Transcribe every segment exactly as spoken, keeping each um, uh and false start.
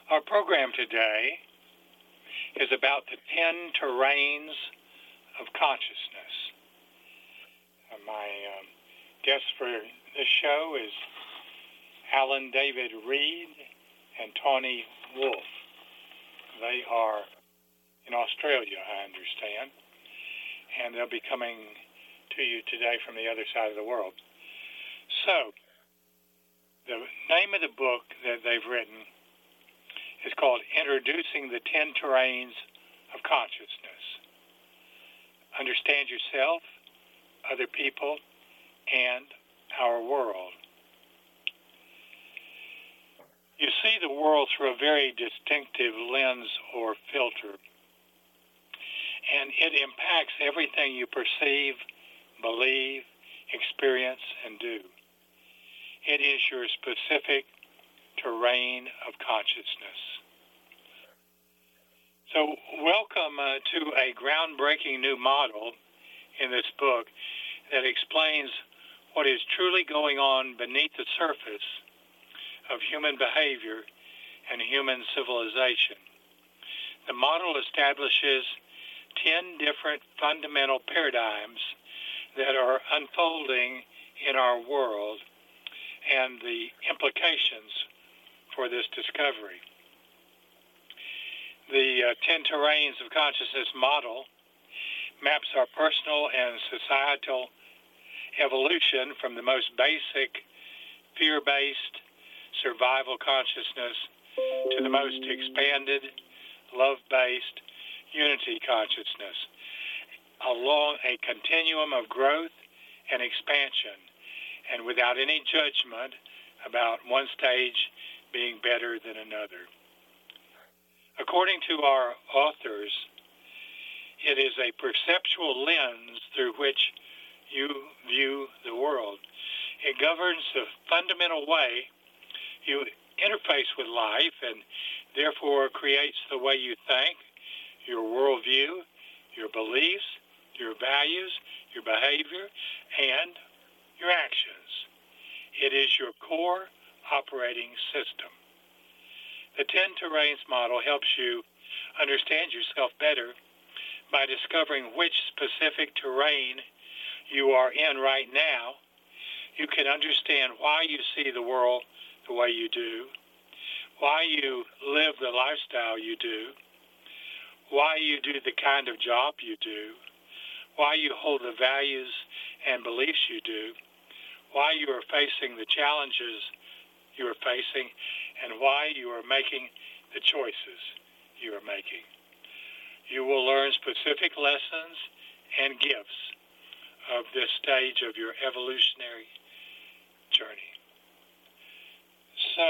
Our program today is about the ten terrains of consciousness. Uh, my um, guest for this show is Alan David Reed and Tawny Wolf. They are in Australia, I understand, and they'll be coming to you today from the other side of the world. So, the name of the book that they've written is called Introducing the Ten Terrains of Consciousness. Understand yourself, other people, and our world. You see the world through a very distinctive lens or filter, and it impacts everything you perceive, believe, experience, and do. It is your specific terrain of consciousness. So welcome uh, to a groundbreaking new model in this book that explains what is truly going on beneath the surface of human behavior and human civilization. The model establishes ten different fundamental paradigms that are unfolding in our world and the implications for this discovery. The uh, ten terrains of consciousness model maps our personal and societal evolution from the most basic fear-based survival consciousness to the most expanded love-based unity consciousness, along a continuum of growth and expansion, and without any judgment about one stage being better than another. According to our authors, it is a perceptual lens through which you view the world. It governs the fundamental way you interface with life and therefore creates the way you think, your worldview, your beliefs, your values, your behavior, and your actions. It is your core operating system. The ten terrains model helps you understand yourself better by discovering which specific terrain you are in right now. You can understand why you see the world the way you do, why you live the lifestyle you do, why you do the kind of job you do, why you hold the values and beliefs you do, why you are facing the challenges you are facing, and why you are making the choices you are making. You will learn specific lessons and gifts of this stage of your evolutionary journey. So,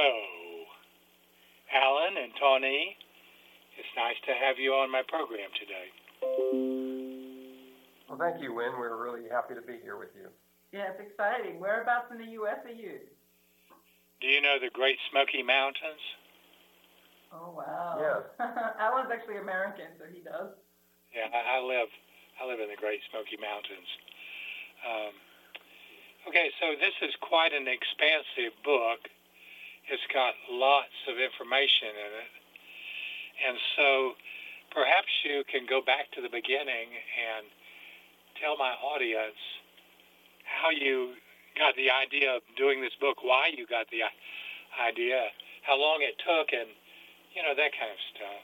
Alan and Tawny, it's nice to have you on my program today. Well, thank you, Wynn. We're really happy to be here with you. Yeah, it's exciting. Whereabouts in the U S are you? Do you know the Great Smoky Mountains? Oh, wow. Yeah. Alan's actually American, so he does. Yeah, I, I live I live in the Great Smoky Mountains. Um, okay, so this is quite an expansive book. It's got lots of information in it. And so perhaps you can go back to the beginning and tell my audience how you got the idea of doing this book, why you got the idea, how long it took, and, you know, that kind of stuff.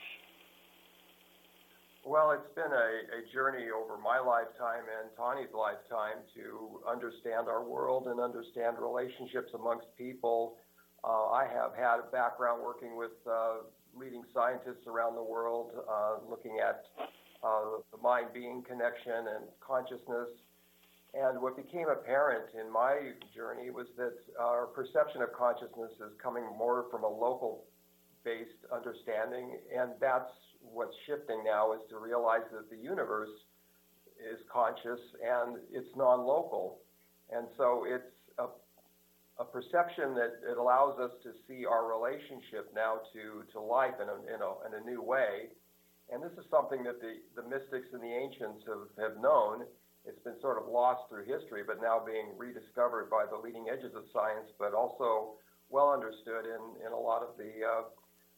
Well, it's been a, a journey over my lifetime and Tawny's lifetime to understand our world and understand relationships amongst people. Uh, I have had a background working with uh, leading scientists around the world, uh, looking at uh, the mind-being connection and consciousness. And what became apparent in my journey was that our perception of consciousness is coming more from a local-based understanding, and that's what's shifting now, is to realize that the universe is conscious and it's non-local. And so it's a, a perception that it allows us to see our relationship now to, to life in a, in, a, in a new way. And this is something that the, the mystics and the ancients have, have known. It's been sort of lost through history, but now being rediscovered by the leading edges of science, but also well understood in, in a lot of the uh,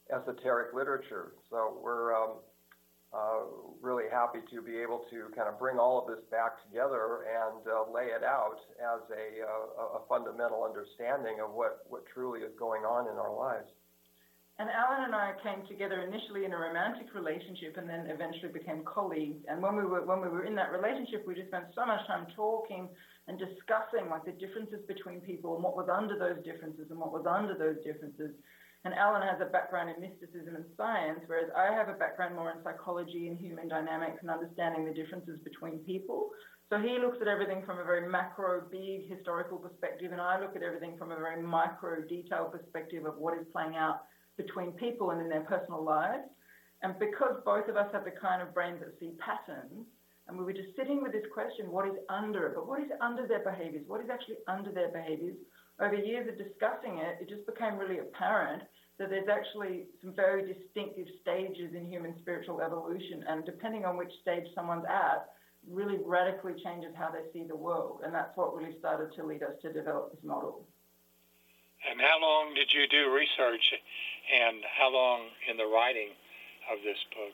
esoteric literature. So we're um, uh, really happy to be able to kind of bring all of this back together and uh, lay it out as a, uh, a fundamental understanding of what, what truly is going on in our lives. And Alan and I came together initially in a romantic relationship and then eventually became colleagues. And when we were when we were in that relationship, we just spent so much time talking and discussing like the differences between people and what was under those differences and what was under those differences. And Alan has a background in mysticism and science, whereas I have a background more in psychology and human dynamics and understanding the differences between people. So he looks at everything from a very macro, big historical perspective, and I look at everything from a very micro, detailed perspective of what is playing out between people and in their personal lives. And because both of us have the kind of brains that see patterns, and we were just sitting with this question, what is under it? But what is under their behaviors? What is actually under their behaviors? Over years of discussing it, it just became really apparent that there's actually some very distinctive stages in human spiritual evolution, and depending on which stage someone's at, really radically changes how they see the world. And that's what really started to lead us to develop this model. And how long did you do research, and how long in the writing of this book?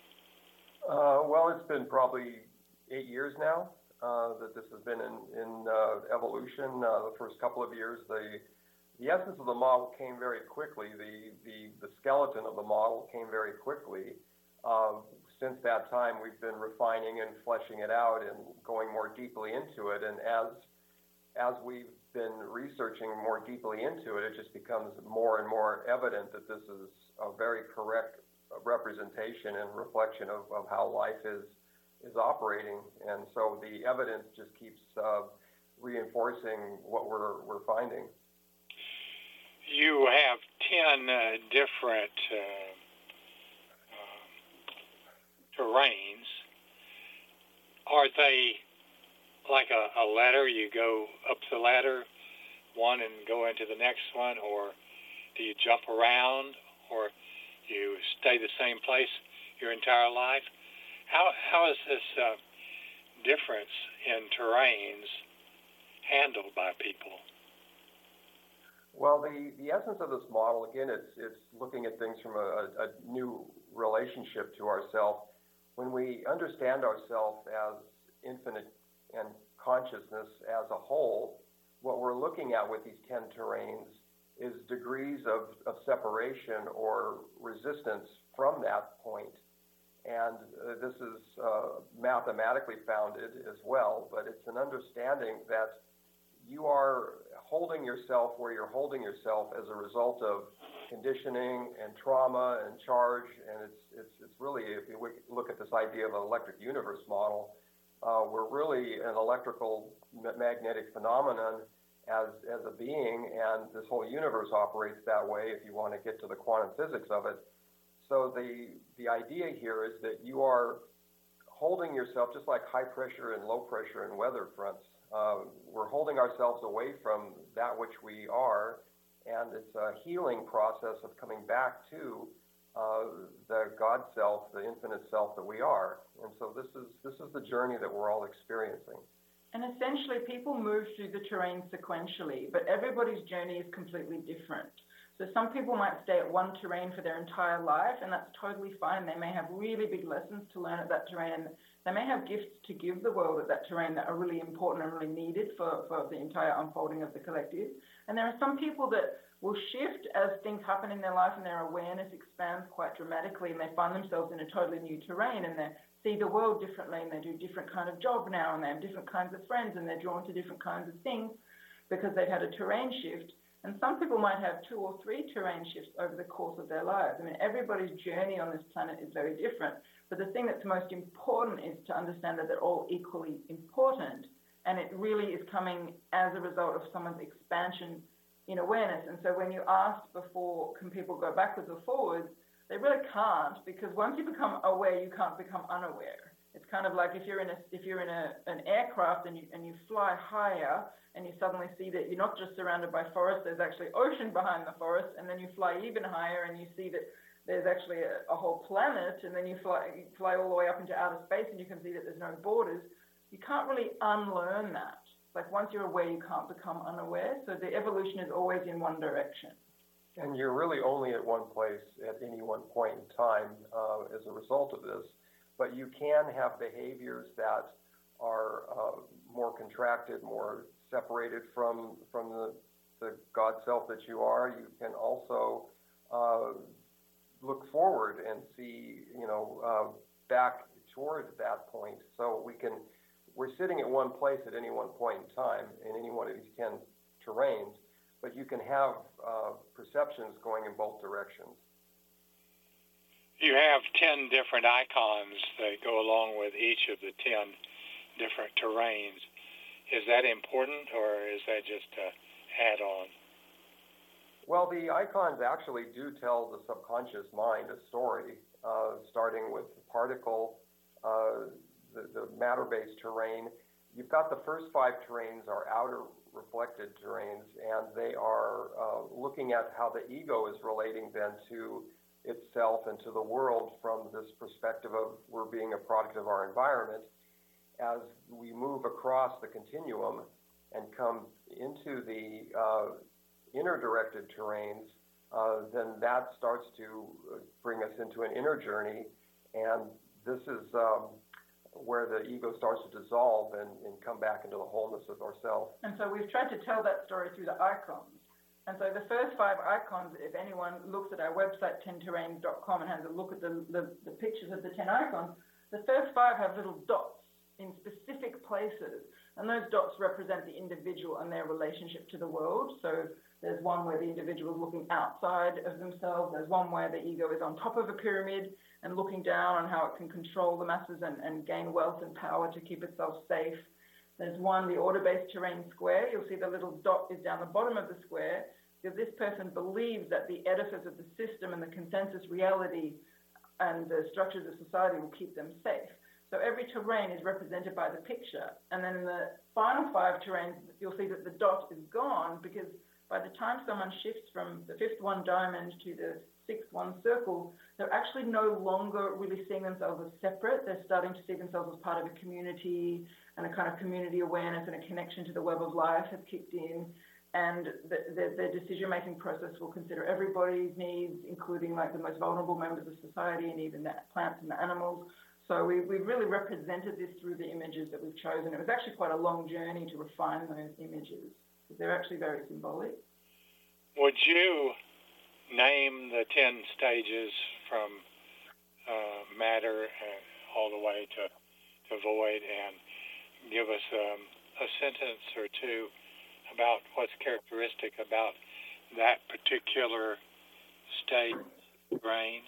Uh, well, it's been probably eight years now uh, that this has been in, in uh, evolution. Uh, the first couple of years, the the essence of the model came very quickly. The the, the skeleton of the model came very quickly. Uh, since that time, we've been refining and fleshing it out and going more deeply into it. And as as we've been researching more deeply into it, it just becomes more and more evident that this is a very correct representation and reflection of, of how life is is operating. And so the evidence just keeps uh, reinforcing what we're we're finding. You have ten uh, different uh, uh, terrains. Are they like a, a ladder? You go up the ladder one and go into the next one, or do you jump around, or you stay the same place your entire life? How how is this uh, difference in terrains handled by people? Well, the, the essence of this model, again, it's it's looking at things from a, a new relationship to ourselves. When we understand ourselves as infinite and consciousness as a whole, what we're looking at with these ten terrains is degrees of, of separation or resistance from that point. And uh, this is uh, mathematically founded as well, but it's an understanding that you are holding yourself where you're holding yourself as a result of conditioning and trauma and charge. And it's, it's, it's really, if you look at this idea of an electric universe model, Uh, we're really an electrical magnetic phenomenon as as a being, and this whole universe operates that way if you want to get to the quantum physics of it. So the the idea here is that you are holding yourself just like high pressure and low pressure and weather fronts. Uh, we're holding ourselves away from that which we are, and it's a healing process of coming back to Uh, the God self, the infinite self that we are. And so this is this is the journey that we're all experiencing. And essentially, people move through the terrain sequentially, but everybody's journey is completely different. So some people might stay at one terrain for their entire life, and that's totally fine. They may have really big lessons to learn at that terrain, and they may have gifts to give the world at that terrain that are really important and really needed for, for the entire unfolding of the collective. And there are some people that will shift as things happen in their life and their awareness expands quite dramatically, and they find themselves in a totally new terrain, and they see the world differently, and they do different kind of job now, and they have different kinds of friends, and they're drawn to different kinds of things because they've had a terrain shift. And some people might have two or three terrain shifts over the course of their lives. I mean, everybody's journey on this planet is very different, but the thing that's most important is to understand that they're all equally important, and it really is coming as a result of someone's expansion in awareness. And so when you asked before, can people go backwards or forwards, they really can't, because once you become aware, you can't become unaware. It's kind of like if you're in a if you're in a, an aircraft and you and you fly higher, and you suddenly see that you're not just surrounded by forest, there's actually ocean behind the forest, and then you fly even higher and you see that there's actually a, a whole planet, and then you fly you fly all the way up into outer space and you can see that there's no borders. You can't really unlearn that. Like once you're aware, you can't become unaware. So the evolution is always in one direction. And you're really only at one place at any one point in time uh, as a result of this, but you can have behaviors that are uh, more contracted, more separated from from the, the God self that you are. You can also uh, look forward and see, you know, uh, back toward that point. So we can, we're sitting at one place at any one point in time in any one of these ten terrains, but you can have uh, perceptions going in both directions. You have ten different icons that go along with each of the ten different terrains. Is that important, or is that just a add-on? Well, the icons actually do tell the subconscious mind a story, uh, starting with the particle, uh, the, the matter-based terrain. You've got the first five terrains are outer reflected terrains, and they are uh, looking at how the ego is relating then to itself and to the world from this perspective of we're being a product of our environment. As we move across the continuum and come into the uh, inner directed terrains, uh, then that starts to bring us into an inner journey, and this is um, where the ego starts to dissolve and, and come back into the wholeness of ourselves. And so we've tried to tell that story through the icons. And so the first five icons, if anyone looks at our website, ten terrains dot com, and has a look at the, the, the pictures of the ten icons, the first five have little dots in specific places. And those dots represent the individual and their relationship to the world. So there's one where the individual is looking outside of themselves. There's one where the ego is on top of a pyramid and looking down on how it can control the masses and, and gain wealth and power to keep itself safe. There's one, the order-based terrain square. You'll see the little dot is down the bottom of the square, because this person believes that the edifice of the system and the consensus reality and the structures of society will keep them safe. So every terrain is represented by the picture. And then in the final five terrains, you'll see that the dot is gone, because by the time someone shifts from the fifth one diamond to the sixth one circle, they're actually no longer really seeing themselves as separate. They're starting to see themselves as part of a community, and a kind of community awareness and a connection to the web of life has kicked in. And the, the, the decision-making process will consider everybody's needs, including like the most vulnerable members of society and even the plants and the animals. So we, we've really represented this through the images that we've chosen. It was actually quite a long journey to refine those images, because they're actually very symbolic. Would you name the ten stages from uh, matter and all the way to, to void, and give us um, a sentence or two about what's characteristic about that particular state brain?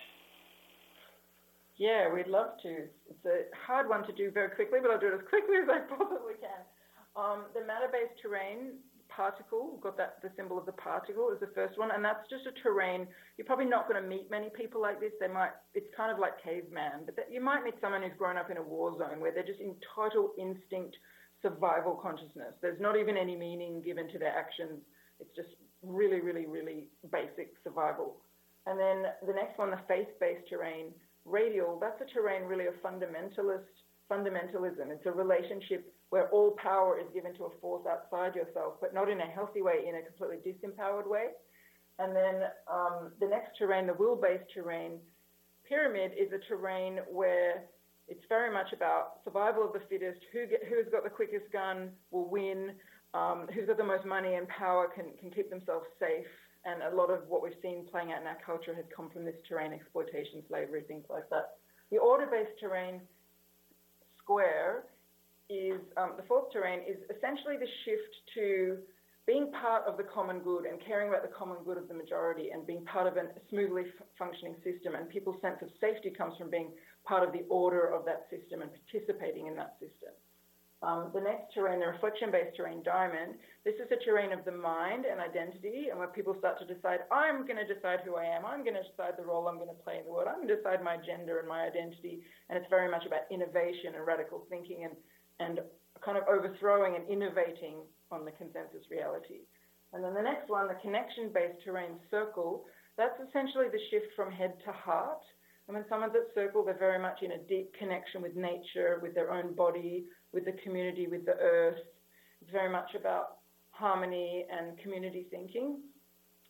Yeah, we'd love to. It's a hard one to do very quickly, but I'll do it as quickly as I possibly can. Um, the matter-based terrain particle, we've got that, the symbol of the particle is the first one, and that's just a terrain. You're probably not going to meet many people like this. They might, it's kind of like caveman, but that, you might meet someone who's grown up in a war zone where they're just in total instinct survival consciousness. There's not even any meaning given to their actions. It's just really, really, really basic survival. And then the next one, the faith-based terrain, radial, that's a terrain really of fundamentalist fundamentalism. It's a relationship where all power is given to a force outside yourself, but not in a healthy way, in a completely disempowered way. And then um, the next terrain, the will-based terrain, pyramid, is a terrain where it's very much about survival of the fittest. Who get, who's got the quickest gun will win. Um, who's got the most money and power can, can keep themselves safe. And a lot of what we've seen playing out in our culture has come from this terrain, exploitation, slavery, things like that. The order-based terrain square is, um, the fourth terrain is essentially the shift to being part of the common good and caring about the common good of the majority and being part of a smoothly f- functioning system. And people's sense of safety comes from being part of the order of that system and participating in that system. Um, the next terrain, the reflection-based terrain, diamond, this is a terrain of the mind and identity, and where people start to decide, I'm going to decide who I am, I'm going to decide the role I'm going to play in the world, I'm going to decide my gender and my identity, and it's very much about innovation and radical thinking and, and kind of overthrowing and innovating on the consensus reality. And then the next one, the connection-based terrain, circle, that's essentially the shift from head to heart. And when someone's at circle, they're very much in a deep connection with nature, with their own body, with the community, with the earth. It's very much about harmony and community thinking.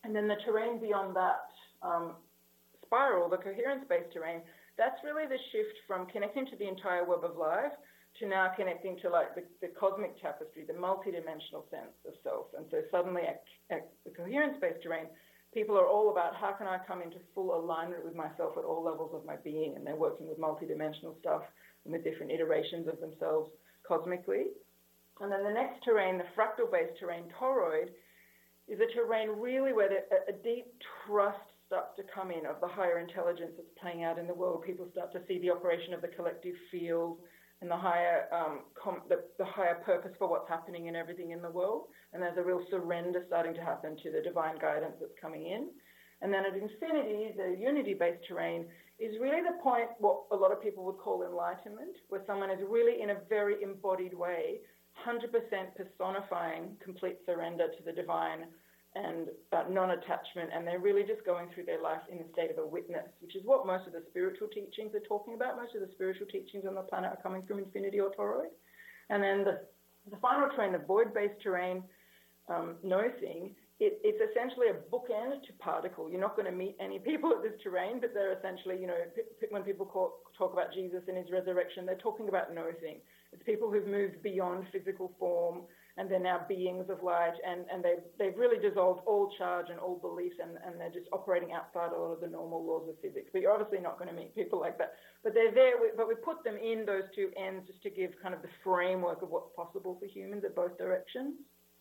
And then the terrain beyond that um, spiral, the coherence-based terrain, that's really the shift from connecting to the entire web of life to now connecting to like the, the cosmic tapestry, the multidimensional sense of self. And so suddenly at, at the coherence-based terrain, people are all about how can I come into full alignment with myself at all levels of my being, and they're working with multidimensional stuff and with different iterations of themselves cosmically. And then the next terrain, the fractal-based terrain, toroid, is a terrain really where the, a, a deep trust starts to come in of the higher intelligence that's playing out in the world. People start to see the operation of the collective field and the higher um, com- the, the higher purpose for what's happening in everything in the world. And there's a real surrender starting to happen to the divine guidance that's coming in. And then at infinity, the unity-based terrain is really the point, what a lot of people would call enlightenment, where someone is really in a very embodied way, one hundred percent personifying complete surrender to the divine and uh, non-attachment, and they're really just going through their life in a state of a witness, which is what most of the spiritual teachings are talking about. Most of the spiritual teachings on the planet are coming from infinity or toroid. And then the, the final terrain, the void-based terrain, um, nothing, it, it's essentially a bookend to particle. You're not going to meet any people at this terrain, but they're essentially, you know, p- p- when people call, talk about Jesus and his resurrection, they're talking about nothing. It's people who've moved beyond physical form, and they're now beings of light, and, and they've, they've really dissolved all charge and all beliefs, and, and they're just operating outside a lot of the normal laws of physics. But you're obviously not going to meet people like that. But they're there, but we put them in those two ends just to give kind of the framework of what's possible for humans at both directions.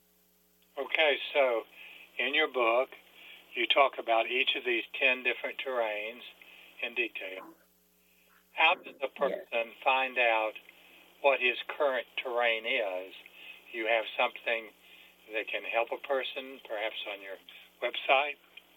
Okay, so in your book, you talk about each of these ten different terrains in detail. How does a person yes. find out what his current terrain is? You have something that can help a person, perhaps on your website?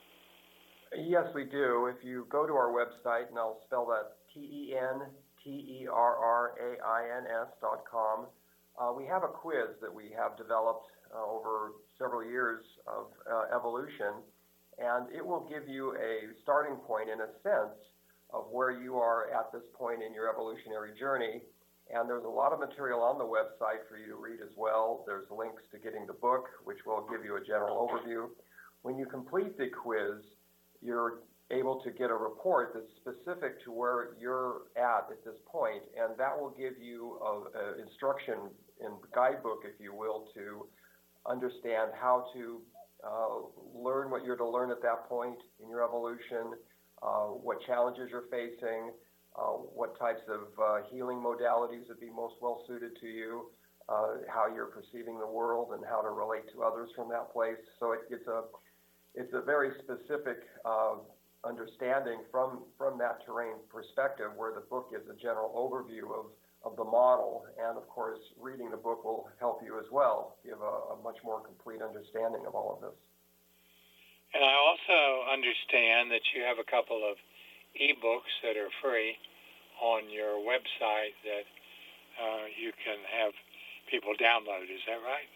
Yes, we do. If you go to our website, and I'll spell that T E N T E R R A I N S dot com, uh, we have a quiz that we have developed uh, over several years of uh, evolution, and it will give you a starting point, in a sense, of where you are at this point in your evolutionary journey. And there's a lot of material on the website for you to read as well. There's links to getting the book, which will give you a general overview. When you complete the quiz, you're able to get a report that's specific to where you're at at this point, and that will give you an instruction in guidebook, if you will, to understand how to uh, learn what you're to learn at that point in your evolution, uh, what challenges you're facing, Uh, what types of uh, healing modalities would be most well suited to you, uh, how you're perceiving the world, and how to relate to others from that place. So it, it's a it's a very specific uh, understanding from from that terrain perspective, where the book is a general overview of of the model, and of course, reading the book will help you as well, give a, a much more complete understanding of all of this. And I also understand that you have a couple of e-books that are free on your website that uh, you can have people download. Is that right?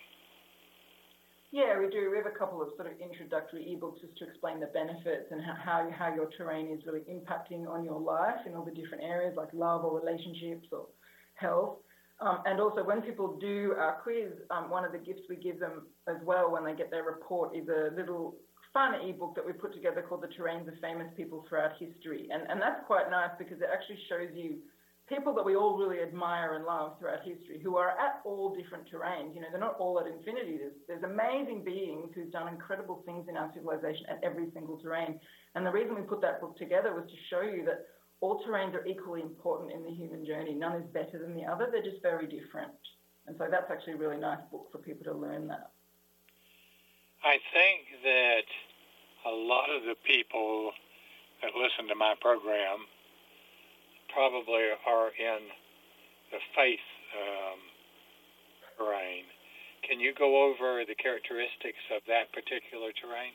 Yeah, we do. We have a couple of sort of introductory e-books just to explain the benefits and how, how your terrain is really impacting on your life in all the different areas like love or relationships or health. Um, and also when people do our quiz, um, one of the gifts we give them as well when they get their report is a little fun ebook that we put together called The Terrains of Famous People Throughout History. And, and that's quite nice because it actually shows you people that we all really admire and love throughout history who are at all different terrains. You know, they're not all at infinity. There's, there's amazing beings who've done incredible things in our civilization at every single terrain. And the reason we put that book together was to show you that all terrains are equally important in the human journey. None is better than the other. They're just very different. And so that's actually a really nice book for people to learn that. I think that a lot of the people that listen to my program probably are in the faith um, terrain. Can you go over the characteristics of that particular terrain?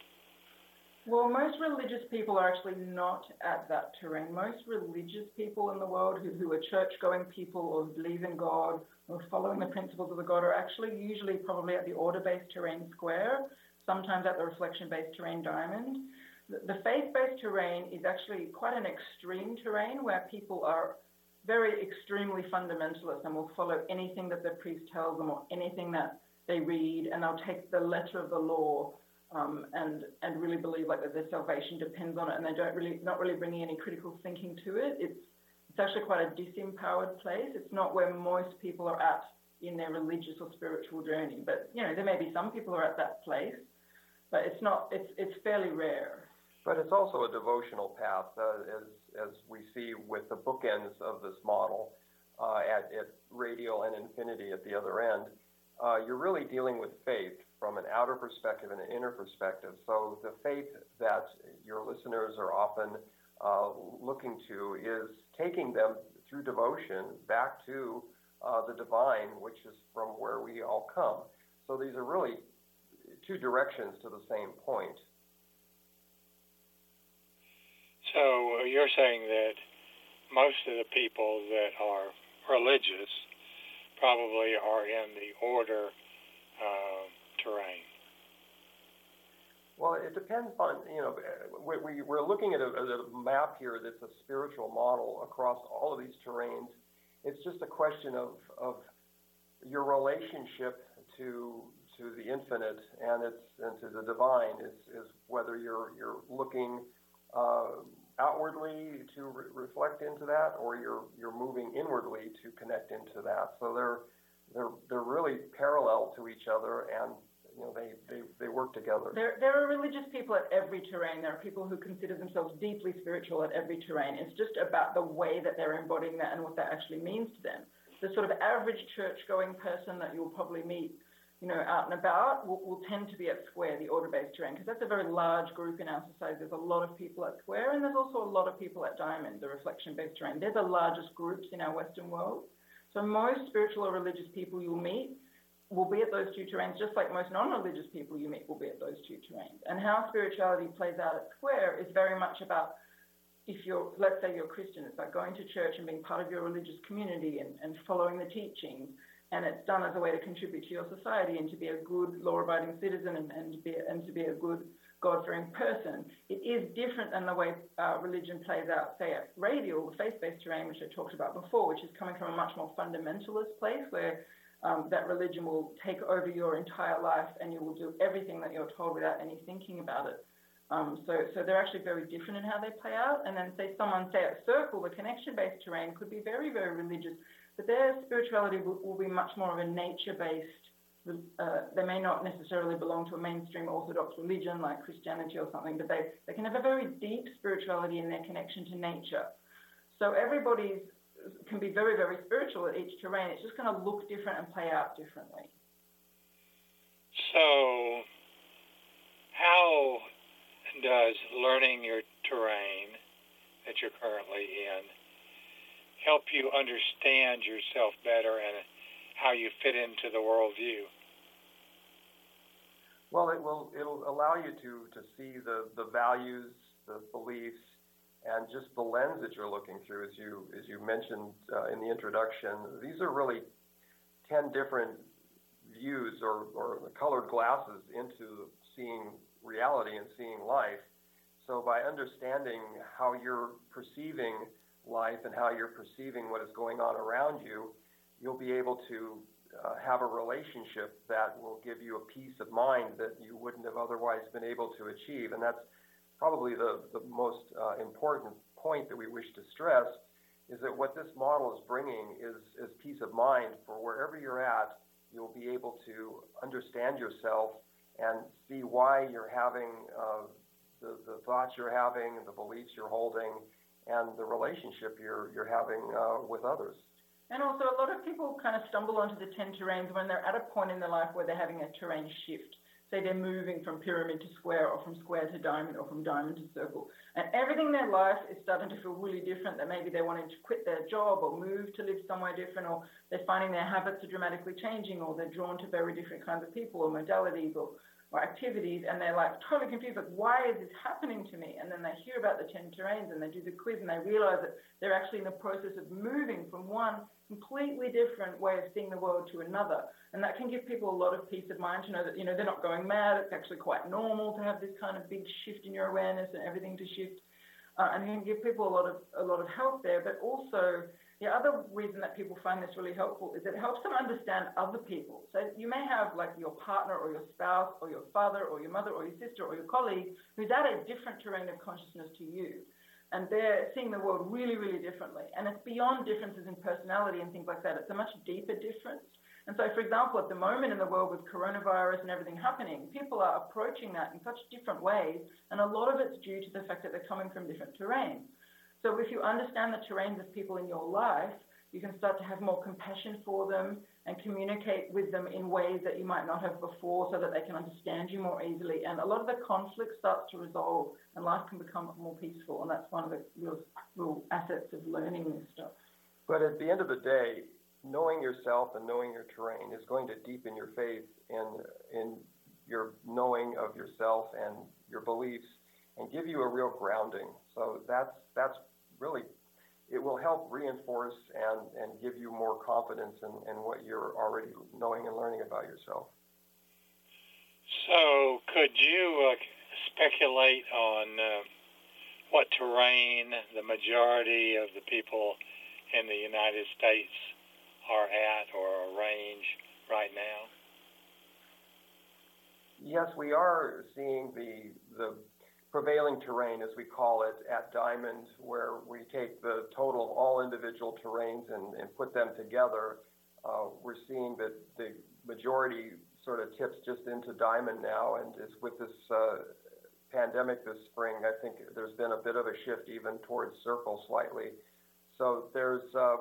Well, most religious people are actually not at that terrain. Most religious people in the world who, who are church-going people or who believe in God or following the principles of the God are actually usually probably at the order-based terrain square, sometimes at the reflection-based terrain diamond. The, the faith-based terrain is actually quite an extreme terrain where people are very extremely fundamentalist and will follow anything that the priest tells them or anything that they read, and they'll take the letter of the law um, and and really believe like that their salvation depends on it, and they don't really not really bringing any critical thinking to it. It's it's actually quite a disempowered place. It's not where most people are at in their religious or spiritual journey. But you know, there may be some people who are at that place, but it's not. It's it's fairly rare. But it's also a devotional path, uh, as as we see with the bookends of this model uh, at, at radial and infinity at the other end. Uh, you're really dealing with faith from an outer perspective and an inner perspective. So the faith that your listeners are often uh, looking to is taking them through devotion back to uh, the divine, which is from where we all come. So these are really two directions to the same point. So you're saying that most of the people that are religious probably are in the order uh, terrain. Well, it depends on, you know, we, we, we're looking at a, a map here that's a spiritual model across all of these terrains. It's just a question of, of your relationship to to the infinite and it's and to the divine is, is whether you're you're looking uh, outwardly to re- reflect into that, or you're you're moving inwardly to connect into that. So they're they're they're really parallel to each other, and you know they, they, they work together. There there are religious people at every terrain. There are people who consider themselves deeply spiritual at every terrain. It's just about the way that they're embodying that and what that actually means to them. The sort of average church-going person that you'll probably meet, you know, out and about will, will tend to be at Square, the order-based terrain, because that's a very large group in our society. There's a lot of people at Square, and there's also a lot of people at Diamond, the reflection-based terrain. They're the largest groups in our Western world. So most spiritual or religious people you'll meet will be at those two terrains, just like most non-religious people you meet will be at those two terrains. And how spirituality plays out at Square is very much about, if you're, let's say you're Christian, it's like going to church and being part of your religious community and, and following the teachings. And it's done as a way to contribute to your society and to be a good law-abiding citizen and, and, to, be, and to be a good God-fearing person. It is different than the way uh, religion plays out, say, at Radial, the faith-based terrain, which I talked about before, which is coming from a much more fundamentalist place where um, that religion will take over your entire life and you will do everything that you're told without any thinking about it. Um, so, so they're actually very different in how they play out. And then, say, someone, say, at Circle, the connection-based terrain, could be very, very religious, but their spirituality will, will be much more of a nature-based. Uh, they may not necessarily belong to a mainstream Orthodox religion like Christianity or something, but they, they can have a very deep spirituality in their connection to nature. So everybody's can be very, very spiritual at each terrain. It's just going to look different and play out differently. So how does learning your terrain that you're currently in help you understand yourself better and how you fit into the worldview? Well, it will it'll allow you to to see the, the values, the beliefs, and just the lens that you're looking through. As you as you mentioned uh, in the introduction, these are really ten different views or, or colored glasses into seeing reality and seeing life. So by understanding how you're perceiving life and how you're perceiving what is going on around you, you'll be able to uh, have a relationship that will give you a peace of mind that you wouldn't have otherwise been able to achieve. And that's probably the, the most uh, important point that we wish to stress, is that what this model is bringing is, is peace of mind for wherever you're at. You'll be able to understand yourself and see why you're having uh, the, the thoughts you're having, the beliefs you're holding, and the relationship you're you're having uh, with others. And also, a lot of people kind of stumble onto the ten terrains when they're at a point in their life where they're having a terrain shift. Say they're moving from pyramid to square, or from square to diamond, or from diamond to circle. And everything in their life is starting to feel really different, that maybe they're wanting to quit their job or move to live somewhere different, or they're finding their habits are dramatically changing, or they're drawn to very different kinds of people or modalities or or activities, and they're like totally confused, like, why is this happening to me? And then they hear about the ten terrains and they do the quiz and they realize that they're actually in the process of moving from one completely different way of seeing the world to another. And that can give people a lot of peace of mind to know that, you know, they're not going mad. It's actually quite normal to have this kind of big shift in your awareness and everything to shift. uh, and can give people a lot of a lot of help there. But also, the other reason that people find this really helpful is it helps them understand other people. So you may have like your partner or your spouse or your father or your mother or your sister or your colleague who's at a different terrain of consciousness to you. And they're seeing the world really, really differently. And it's beyond differences in personality and things like that. It's a much deeper difference. And so, for example, at the moment in the world with coronavirus and everything happening, people are approaching that in such different ways. And a lot of it's due to the fact that they're coming from different terrains. So if you understand the terrains of people in your life, you can start to have more compassion for them and communicate with them in ways that you might not have before so that they can understand you more easily. And a lot of the conflict starts to resolve and life can become more peaceful. And that's one of the real, real assets of learning this stuff. But at the end of the day, knowing yourself and knowing your terrain is going to deepen your faith in, in your knowing of yourself and your beliefs and give you a real grounding. So that's, that's really, it will help reinforce and, and give you more confidence in, in what you're already knowing and learning about yourself. So could you uh, speculate on uh, what terrain the majority of the people in the United States are at or range right now? Yes, we are seeing the the prevailing terrain, as we call it, at Diamond, where we take the total of all individual terrains and, and put them together. Uh, we're seeing that the majority sort of tips just into Diamond now, and is with this uh, pandemic this spring, I think there's been a bit of a shift even towards Circle slightly. So there's uh,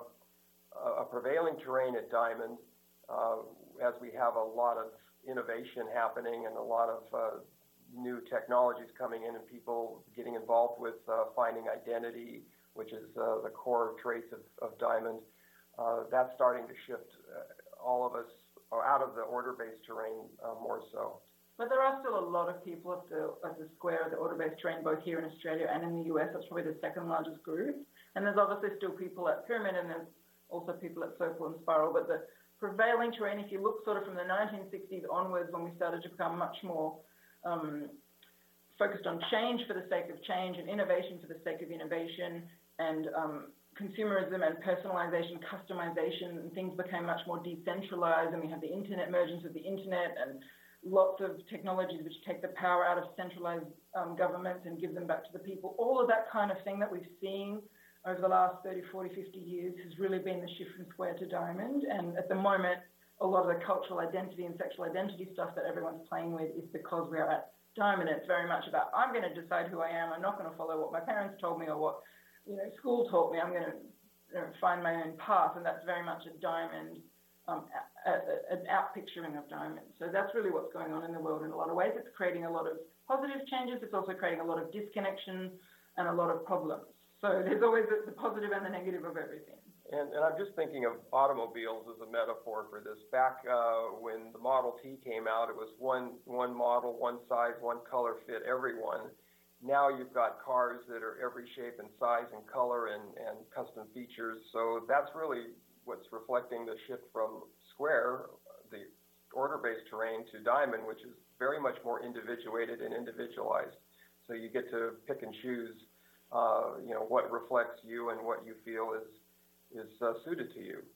a prevailing terrain at Diamond, uh, as we have a lot of innovation happening and a lot of uh, new technologies coming in and people getting involved with uh, finding identity, which is uh, the core traits of, of Diamond. Uh, that's starting to shift uh, all of us out of the order-based terrain uh, more so. But there are still a lot of people at the, at the square, at the order-based terrain, both here in Australia and in the U S. That's probably the second largest group. And there's obviously still people at Pyramid and there's also people at Circle and Spiral. But the prevailing terrain, if you look sort of from the nineteen sixties onwards, when we started to become much more um, focused on change for the sake of change and innovation for the sake of innovation, and um, consumerism and personalization, customization, and things became much more decentralized, and we had the internet emergence of the internet and lots of technologies which take the power out of centralized um, governments and give them back to the people. All of that kind of thing that we've seen over the last thirty, forty, fifty years has really been the shift from Square to Diamond. And at the moment, a lot of the cultural identity and sexual identity stuff that everyone's playing with is because we are at Diamond. It's very much about, I'm going to decide who I am. I'm not going to follow what my parents told me or what, you know, school taught me. I'm going to, you know, find my own path. And that's very much a Diamond, um, a, a, an out picturing of Diamond. So that's really what's going on in the world in a lot of ways. It's creating a lot of positive changes. It's also creating a lot of disconnection and a lot of problems. So there's always the, the positive and the negative of everything. And, and I'm just thinking of automobiles as a metaphor for this. Back uh, when the Model T came out, it was one one model, one size, one color fit everyone. Now you've got cars that are every shape and size and color and, and custom features. So that's really what's reflecting the shift from Square, the order-based terrain, to Diamond, which is very much more individuated and individualized. So you get to pick and choose Uh, you know, what reflects you and what you feel is is uh, suited to you.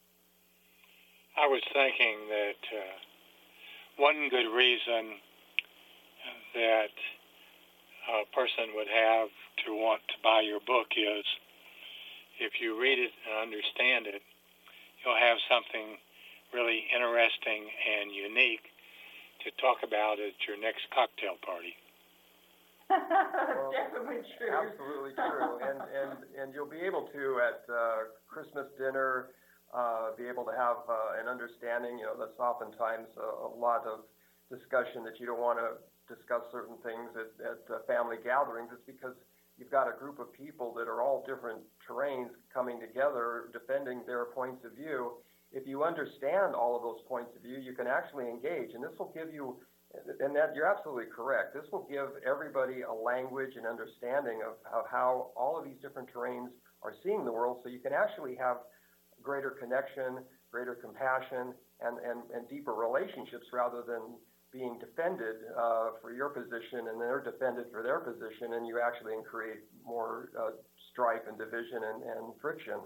I was thinking that uh, one good reason that a person would have to want to buy your book is if you read it and understand it, you'll have something really interesting and unique to talk about at your next cocktail party. Well, definitely true. Absolutely true. And, and, and you'll be able to, at uh, Christmas dinner, uh, be able to have uh, an understanding. You know, that's oftentimes a, a lot of discussion that you don't want to discuss certain things at, at uh, family gatherings. It's because you've got a group of people that are all different terrains coming together, defending their points of view. If you understand all of those points of view, you can actually engage. And this will give you And that you're absolutely correct. This will give everybody a language and understanding of how, how all of these different terrains are seeing the world, so you can actually have greater connection, greater compassion, and, and, and deeper relationships rather than being defended uh, for your position, and they're defended for their position, and you actually create more uh, strife and division and, and friction.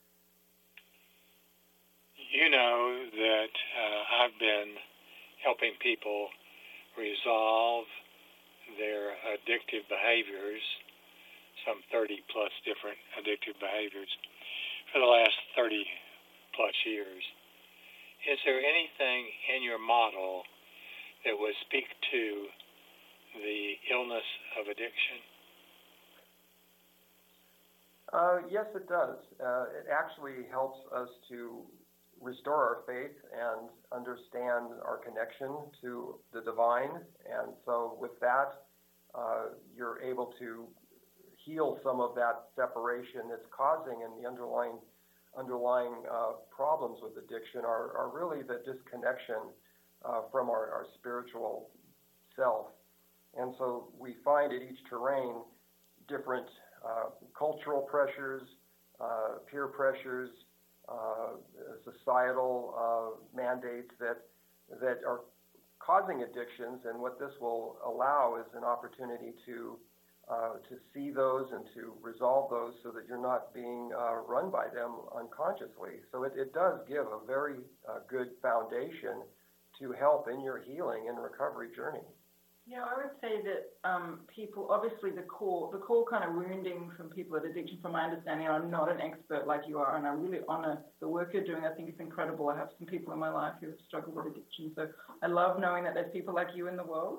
You know that uh, I've been helping people resolve their addictive behaviors, some thirty plus different addictive behaviors, for the last thirty plus years. Is there anything in your model that would speak to the illness of addiction? Uh, yes, it does. Uh, it actually helps us to restore our faith and understand our connection to the divine. And so with that, uh, you're able to heal some of that separation that's causing, and the underlying underlying uh, problems with addiction are, are really the disconnection uh, from our, our spiritual self. And so we find at each terrain different uh, cultural pressures, uh, peer pressures, uh, societal uh, mandates that that are causing addictions. And what this will allow is an opportunity to Uh, to see those and to resolve those so that you're not being uh, run by them unconsciously. So it, it does give a very uh, good foundation to help in your healing and recovery journey. Yeah, I would say that um, people, obviously the core, the core kind of wounding from people with addiction, from my understanding, I'm not an expert like you are, and I really honor the work you're doing. I think it's incredible. I have some people in my life who have struggled with addiction, so I love knowing that there's people like you in the world.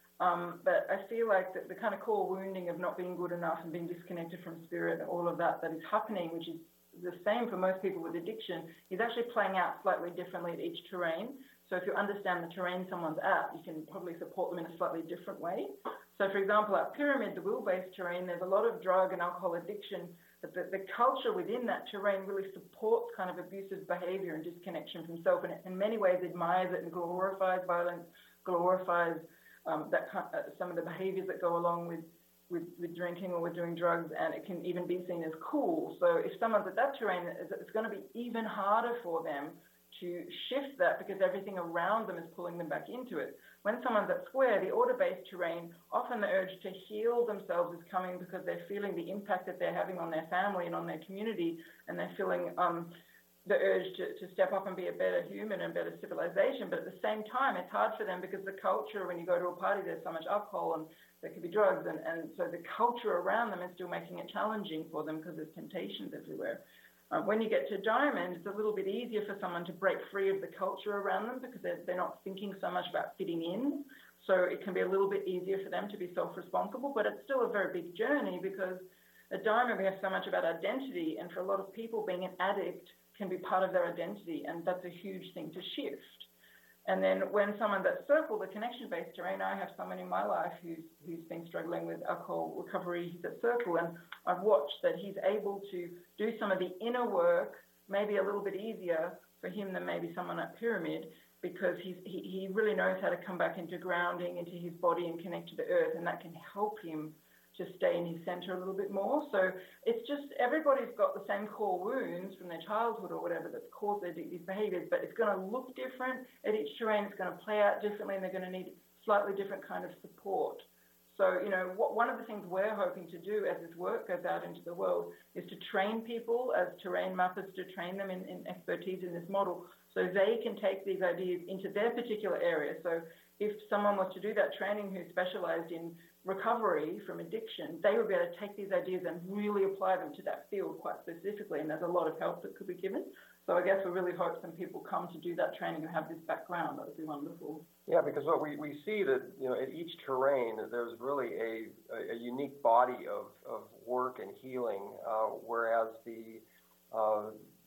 Um, but I feel like that the kind of core wounding of not being good enough and being disconnected from spirit and all of that that is happening, which is the same for most people with addiction, is actually playing out slightly differently at each terrain. So if you understand the terrain someone's at, you can probably support them in a slightly different way. So for example, at Pyramid, the will-based terrain, there's a lot of drug and alcohol addiction, but the, the culture within that terrain really supports kind of abusive behavior and disconnection from self, and in many ways admires it and glorifies violence, glorifies Um, that uh, some of the behaviors that go along with, with, with drinking or with doing drugs, and it can even be seen as cool. So if someone's at that terrain, it's going to be even harder for them to shift that because everything around them is pulling them back into it. When someone's at square, the order-based terrain, often the urge to heal themselves is coming because they're feeling the impact that they're having on their family and on their community, and they're feeling um, the urge to, to step up and be a better human and better civilization. But at the same time, it's hard for them because the culture, when you go to a party, there's so much alcohol and there could be drugs. And, and so the culture around them is still making it challenging for them because there's temptations everywhere. Uh, when you get to Diamond, it's a little bit easier for someone to break free of the culture around them because they're, they're not thinking so much about fitting in. So it can be a little bit easier for them to be self-responsible, but it's still a very big journey because at Diamond, we have so much about identity. And for a lot of people, being an addict can be part of their identity, and that's a huge thing to shift. And then when someone's at Circle, the connection-based terrain, I have someone in my life who's who's been struggling with alcohol recovery. He's at Circle, and I've watched that he's able to do some of the inner work, maybe a little bit easier for him than maybe someone at Pyramid, because he's, he, he really knows how to come back into grounding, into his body and connect to the earth, and that can help him to stay in his center a little bit more. So it's just, everybody's got the same core wounds from their childhood or whatever that's caused their, these behaviors, but it's going to look different at each terrain. It's going to play out differently, and they're going to need slightly different kind of support. So, you know, what, one of the things we're hoping to do as this work goes out into the world is to train people as terrain mappers, to train them in, in expertise in this model so they can take these ideas into their particular area. So if someone was to do that training who specialized in recovery from addiction, they would be able to take these ideas and really apply them to that field quite specifically, and there's a lot of help that could be given. So I guess we really hope some people come to do that training and have this background. That would be wonderful. Yeah, because what we, we see that, you know, at each terrain, there's really a, a unique body of, of work and healing, uh, whereas the uh,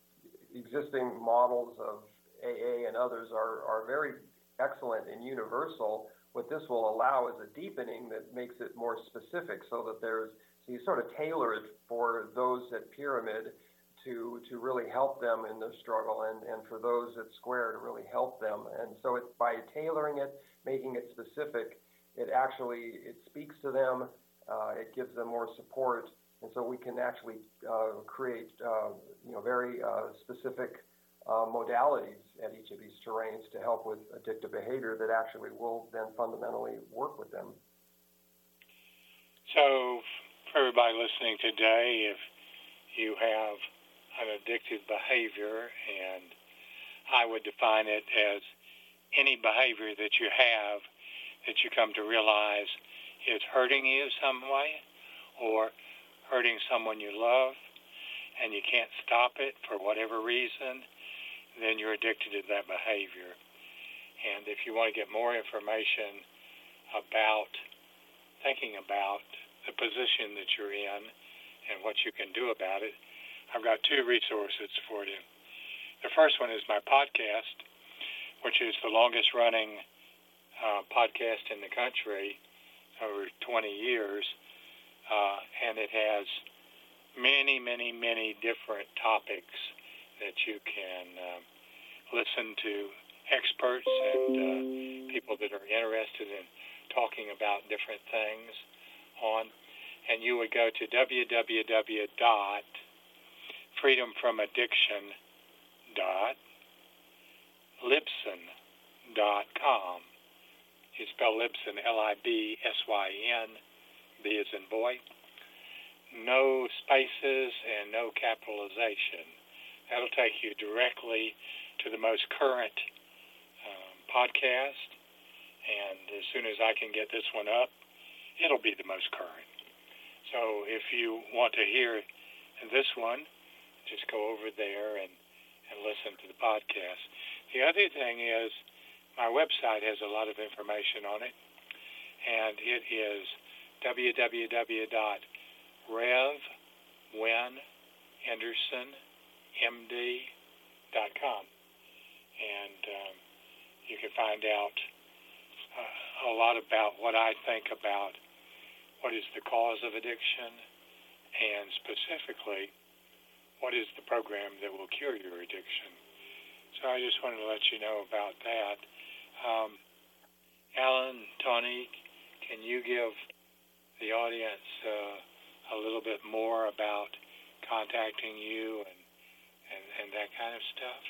existing models of A A and others are, are very excellent and universal. What this will allow is a deepening that makes it more specific, so that there's, so you sort of tailor it for those at Pyramid to to really help them in their struggle, and, and for those at Square to really help them. And so it, by tailoring it, making it specific, it actually, it speaks to them, uh, it gives them more support, and so we can actually uh, create, uh, you know, very uh, specific uh, modalities at each of these terrains to help with addictive behavior that actually will then fundamentally work with them. So, for everybody listening today, if you have an addictive behavior, and I would define it as any behavior that you have that you come to realize is hurting you some way or hurting someone you love, and you can't stop it for whatever reason, then you're addicted to that behavior. And if you want to get more information about thinking about the position that you're in and what you can do about it, I've got two resources for you. The first one is my podcast, which is the longest running uh, podcast in the country, over twenty years, uh, and it has many, many, many different topics that you can uh, listen to experts and uh, people that are interested in talking about different things on. And you would go to w w w dot freedom from addiction dot libsyn dot com. You spell Libsyn, L I B S Y N, B as in boy. No spaces and no capitalization. That'll take you directly to the most current um, podcast, and as soon as I can get this one up, it'll be the most current. So if you want to hear this one, just go over there and, and listen to the podcast. The other thing is my website has a lot of information on it, and it is w w w dot rev wen anderson m d dot com, and um, you can find out uh, a lot about what I think about what is the cause of addiction, and specifically what is the program that will cure your addiction. So I just wanted to let you know about that. Um, Alan, Tony, can you give the audience uh, a little bit more about contacting you and, and, and that kind of stuff?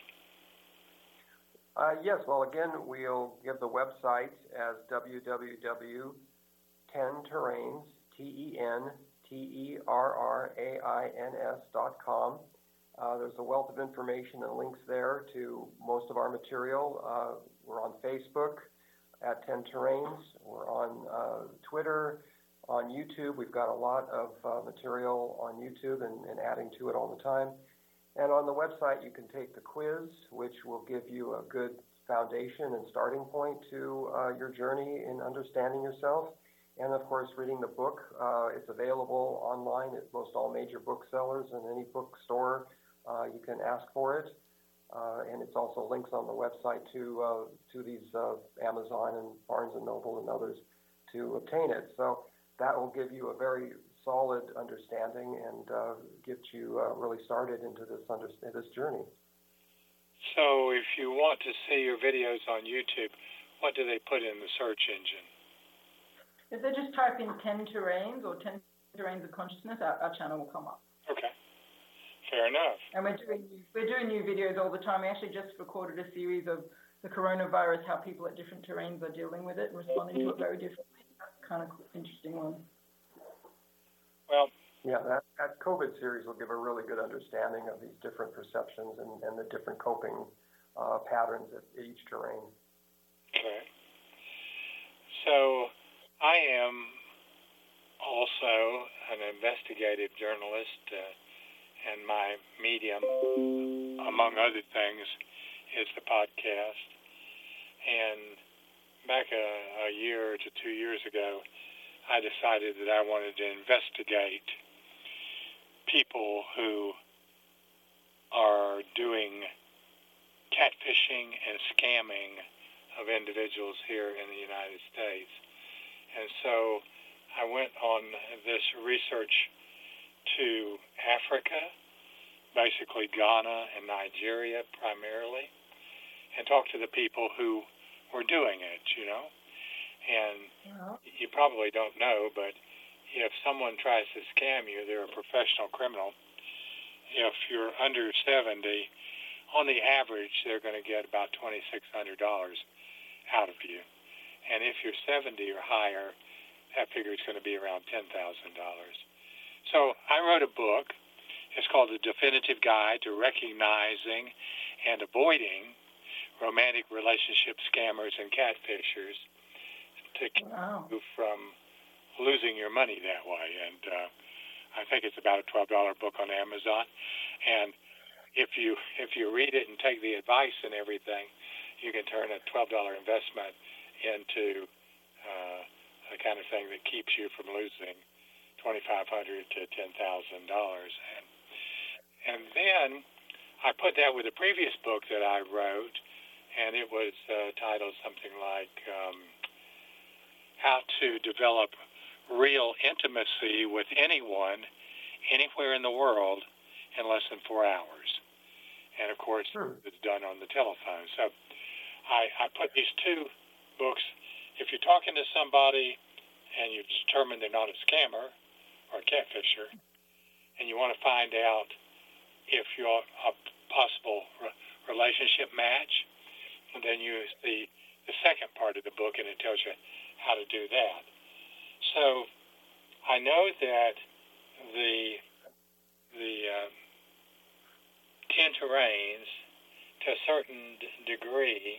Uh, yes, well, again, we'll give the website as w w w dot ten terrains, T E N T E R R A I N S dot com. Uh, there's a wealth of information and links there to most of our material. Uh, we're on Facebook at ten terrains. We're on uh, Twitter, on YouTube. We've got a lot of uh, material on YouTube and, and adding to it all the time. And on the website, you can take the quiz, which will give you a good foundation and starting point to uh, your journey in understanding yourself. And of course, reading the book. Uh, it's available online at most all major booksellers and any bookstore. Uh, you can ask for it. Uh, and it's also links on the website to uh, to these uh, Amazon and Barnes and Noble and others to obtain it. So that will give you a very solid understanding and uh, get you uh, really started into this under- this journey. So if you want to see your videos on YouTube, what do they put in the search engine? If they just type in ten terrains or ten terrains of consciousness, our, our channel will come up. Okay, fair enough. And we're doing we're doing new videos all the time. We actually just recorded a series of the coronavirus, how people at different terrains are dealing with it and responding to it very differently. Kind of interesting one. Well, yeah, that, that COVID series will give a really good understanding of these different perceptions and, and the different coping uh, patterns at each terrain. Okay. So I am also an investigative journalist, uh, and my medium, among other things, is the podcast. And back a, a year to two years ago, I decided that I wanted to investigate people who are doing catfishing and scamming of individuals here in the United States. And so I went on this research to Africa, basically Ghana and Nigeria primarily, and talked to the people who were doing it, you know. And Yeah. you probably don't know, but if someone tries to scam you, they're a professional criminal. If you're under seventy, on the average, they're going to get about twenty-six hundred dollars out of you. And if you're seventy or higher, that figure is going to be around ten thousand dollars. So I wrote a book. It's called The Definitive Guide to Recognizing and Avoiding Romantic Relationship Scammers and Catfishers to keep Wow. you from losing your money that way. And uh, I think it's about a twelve dollars book on Amazon. And if you if you read it and take the advice and everything, you can turn a twelve dollars investment into uh, the kind of thing that keeps you from losing twenty-five hundred dollars to ten thousand dollars. And, and then I put that with a previous book that I wrote, and it was uh, titled something like um, How to Develop Real Intimacy with Anyone, Anywhere in the World in Less than Four Hours. And, of course, Sure. it's done on the telephone. So I, I put these two books. If you're talking to somebody and you've determined they're not a scammer or a catfisher, and you want to find out if you're a possible re- relationship match, and then use the, the second part of the book, and it tells you how to do that. So I know that the the uh, ten terrains, to a certain d- degree,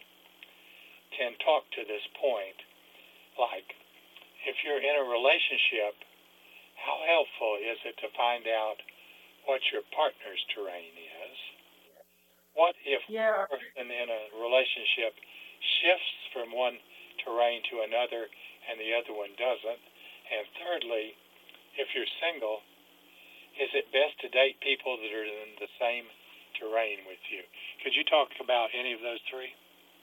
can talk to this point. Like, if you're in a relationship, how helpful is it to find out what your partner's terrain is? What if Yeah. a person in a relationship shifts from one terrain to another and the other one doesn't? And thirdly, if you're single, is it best to date people that are in the same terrain with you? Could you talk about any of those three?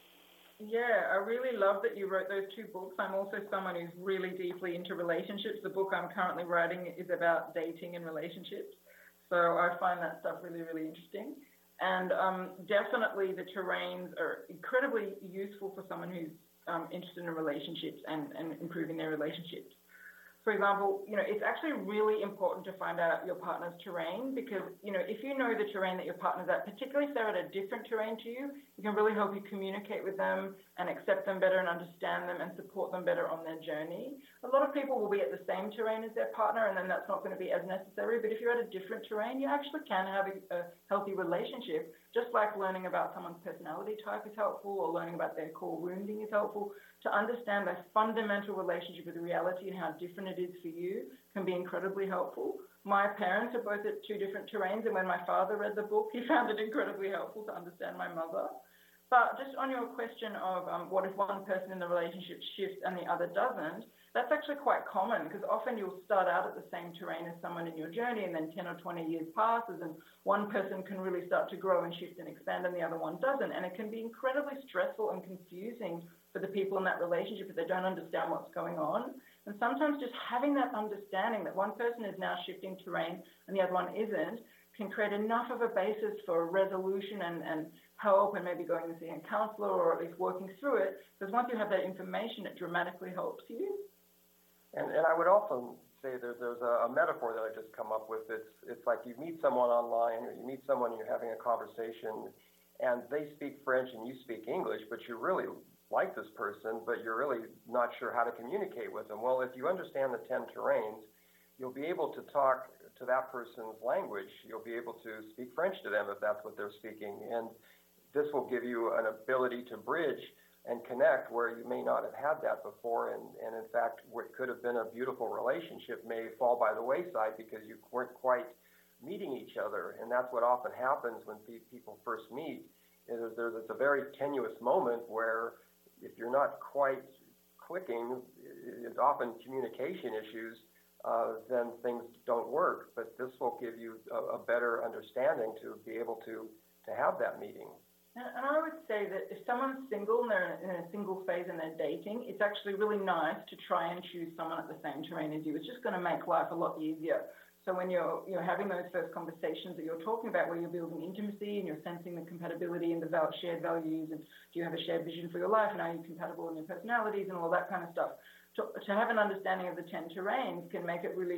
Yeah, I really love that you wrote those two books. I'm also someone who's really deeply into relationships. The book I'm currently writing is about dating and relationships. So I find that stuff really, really interesting. And um, definitely the terrains are incredibly useful for someone who's um, interested in relationships and, and improving their relationships. For example, you know, it's actually really important to find out your partner's terrain because, you know, if you know the terrain that your partner's at, particularly if they're at a different terrain to you, it can really help you communicate with them and accept them better and understand them and support them better on their journey. A lot of people will be at the same terrain as their partner and then that's not going to be as necessary. But if you're at a different terrain, you actually can have a, a healthy relationship, just like learning about someone's personality type is helpful or learning about their core wounding is helpful. To understand a fundamental relationship with reality and how different it is for you can be incredibly helpful. My parents are both at two different terrains, and when my father read the book, he found it incredibly helpful to understand my mother. But just on your question of um, what if one person in the relationship shifts and the other doesn't, that's actually quite common because often you'll start out at the same terrain as someone in your journey and then ten or twenty years passes and one person can really start to grow and shift and expand and the other one doesn't. And it can be incredibly stressful and confusing for the people in that relationship if they don't understand what's going on. And sometimes just having that understanding that one person is now shifting terrain and the other one isn't can create enough of a basis for resolution and, and help and maybe going and seeing a counselor or at least working through it, because once you have that information, it dramatically helps you. And, and I would also say there, there's a, a metaphor that I just come up with. It's, it's like you meet someone online or you meet someone and you're having a conversation and they speak French and you speak English, but you really like this person, but you're really not sure how to communicate with them. Well, if you understand the ten terrains, you'll be able to talk to that person's language. You'll be able to speak French to them if that's what they're speaking. And this will give you an ability to bridge and connect where you may not have had that before. And, and in fact, what could have been a beautiful relationship may fall by the wayside because you weren't quite meeting each other. And that's what often happens when pe- people first meet. Is there's a very tenuous moment where if you're not quite clicking, it's often communication issues, uh, then things don't work. But this will give you a, a better understanding to be able to, to have that meeting. And, and I would say that if someone's single and they're in a single phase and they're dating, it's actually really nice to try and choose someone at the same terrain as you. It's just going to make life a lot easier. So when you're, you're having those first conversations that you're talking about where you're building intimacy and you're sensing the compatibility and the val- shared values and do you have a shared vision for your life and are you compatible in your personalities and all that kind of stuff, to, to have an understanding of the ten terrains can make it really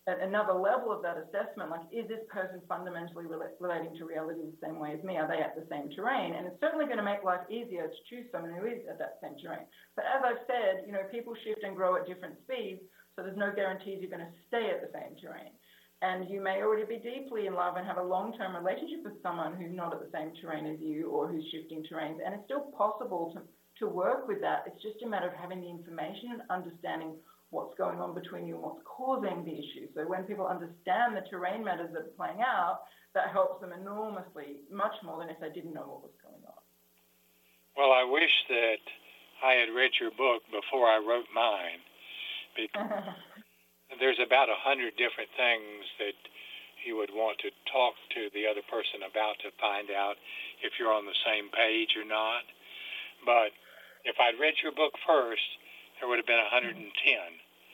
at another level of that assessment, like, is this person fundamentally rela- relating to reality the same way as me? Are they at the same terrain? And it's certainly going to make life easier to choose someone who is at that same terrain. But as I've said, you know, people shift and grow at different speeds, so there's no guarantees you're going to stay at the same terrain. And you may already be deeply in love and have a long-term relationship with someone who's not at the same terrain as you or who's shifting terrains. And it's still possible to, to work with that. It's just a matter of having the information and understanding what's going on between you and what's causing the issue. So when people understand the terrain matters that are playing out, that helps them enormously, much more than if they didn't know what was going on. Well, I wish that I had read your book before I wrote mine, because there's about a hundred different things that you would want to talk to the other person about to find out if you're on the same page or not. But if I'd read your book first, there would have been one hundred ten.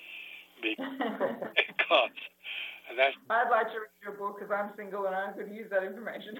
Because that's... I'd like to read your book because I'm single and I could use that information.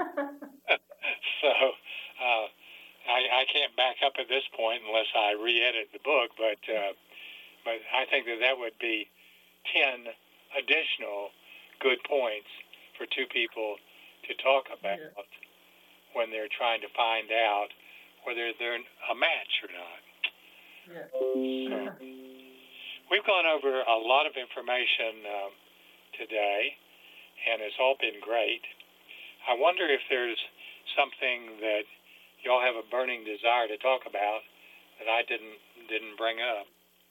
So uh, I, I can't back up at this point unless I re-edit the book, but uh, but I think that that would be ten additional good points for two people to talk about yeah. when they're trying to find out whether they're a match or not. Yeah. So, we've gone over a lot of information um, today, and it's all been great. I wonder if there's something that y'all have a burning desire to talk about that I didn't didn't bring up.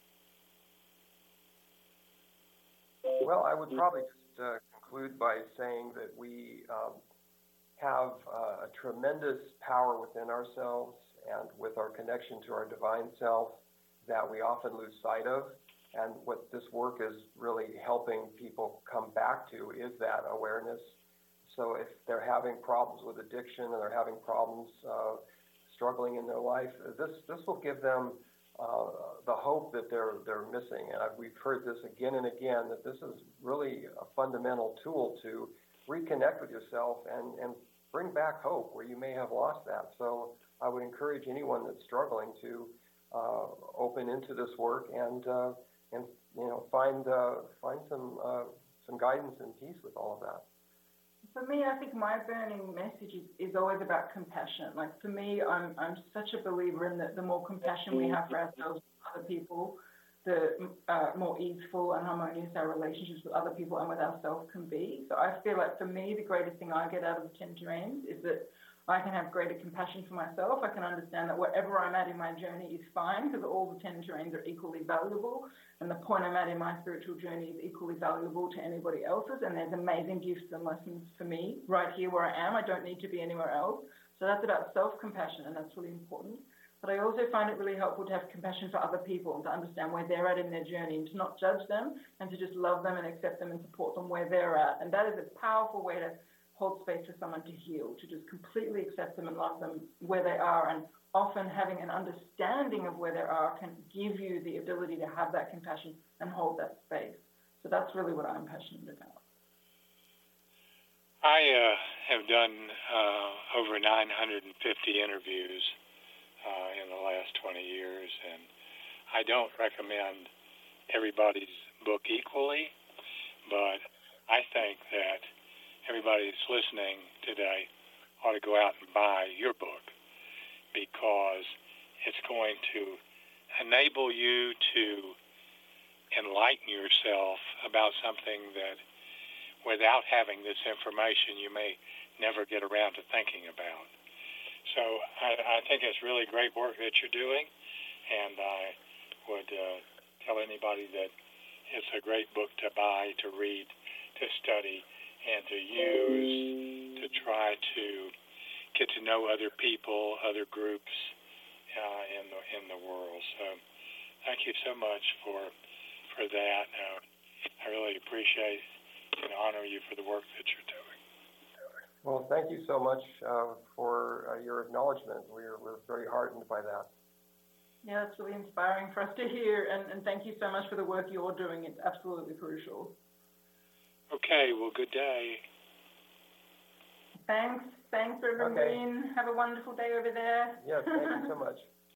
Well, I would probably just uh, conclude by saying that we um, have uh, a tremendous power within ourselves and with our connection to our divine self that we often lose sight of. And what this work is really helping people come back to is that awareness. So if they're having problems with addiction and they're having problems uh, struggling in their life, this this will give them Uh, the hope that they're they're missing. And I've, we've heard this again and again, that this is really a fundamental tool to reconnect with yourself and, and bring back hope where you may have lost that. So I would encourage anyone that's struggling to uh, open into this work and uh, and you know find uh, find some uh, some guidance and peace with all of that. For me, I think my burning message is, is always about compassion. Like, for me, I'm I'm such a believer in that the more compassion we have for ourselves and other people, the uh, more easeful and harmonious our relationships with other people and with ourselves can be. So I feel like, for me, the greatest thing I get out of the ten terrains is that I can have greater compassion for myself. I can understand that wherever I'm at in my journey is fine, because all the ten terrains are equally valuable, and the point I'm at in my spiritual journey is equally valuable to anybody else's, and there's amazing gifts and lessons for me right here where I am. I don't need to be anywhere else. So that's about self-compassion, and that's really important. But I also find it really helpful to have compassion for other people and to understand where they're at in their journey and to not judge them and to just love them and accept them and support them where they're at. And that is a powerful way to hold space for someone to heal, to just completely accept them and love them where they are. And often having an understanding of where they are can give you the ability to have that compassion and hold that space. So that's really what I'm passionate about. I uh, have done uh, over nine hundred fifty interviews uh, in the last twenty years, and I don't recommend everybody's book equally, but I think that everybody that's listening today ought to go out and buy your book, because it's going to enable you to enlighten yourself about something that, without having this information, you may never get around to thinking about. So I, I think it's really great work that you're doing, and I would uh, tell anybody that it's a great book to buy, to read, to study, and to use to try to get to know other people, other groups uh, in the in the world. So thank you so much for for that. Uh, I really appreciate and honor you for the work that you're doing. Well, thank you so much uh, for uh, your acknowledgement. We're we're very heartened by that. Yeah, it's really inspiring for us to hear, and, and thank you so much for the work you're doing. It's absolutely crucial. Okay, well, good day. Thanks. Thanks, Reverend Okay. Green. Have a wonderful day over there. Yes, thank you so much.